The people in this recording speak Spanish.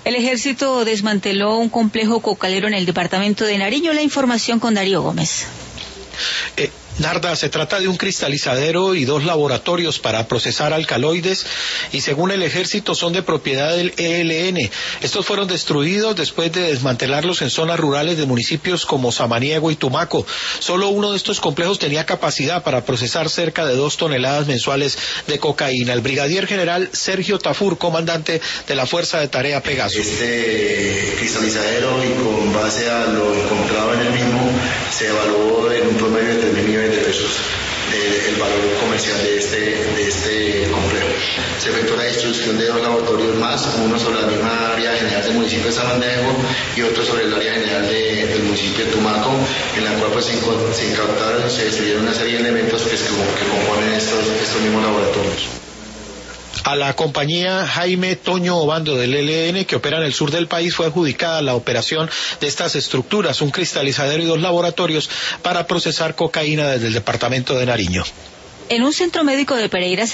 El ejército desmanteló un complejo cocalero en el departamento de Nariño. La información con Darío Gómez. Narda, se trata de un cristalizadero y 2 laboratorios para procesar alcaloides y según el ejército son de propiedad del ELN. Estos fueron destruidos después de desmantelarlos en zonas rurales de municipios como Samaniego y Tumaco. Solo uno de estos complejos tenía capacidad para procesar cerca de 2 toneladas mensuales de cocaína. El brigadier general Sergio Tafur, comandante de la Fuerza de Tarea Pegaso. Este cristalizadero y con base a lo encontrado en el mismo se evaluó en un promedio de 3.000 millones de pesos el valor comercial de este complejo. Se efectuó la distribución de 2 laboratorios más, uno sobre la misma área general del municipio de Samaniego y otro sobre el área general del municipio de Tumaco, en la cual pues, se incautaron y se destruyeron una serie de elementos que componen estos mismos laboratorios. A la compañía Jaime Toño Obando del ELN, que opera en el sur del país, fue adjudicada la operación de estas estructuras, un cristalizadero y 2 laboratorios para procesar cocaína desde el departamento de Nariño. En un centro médico de Pereira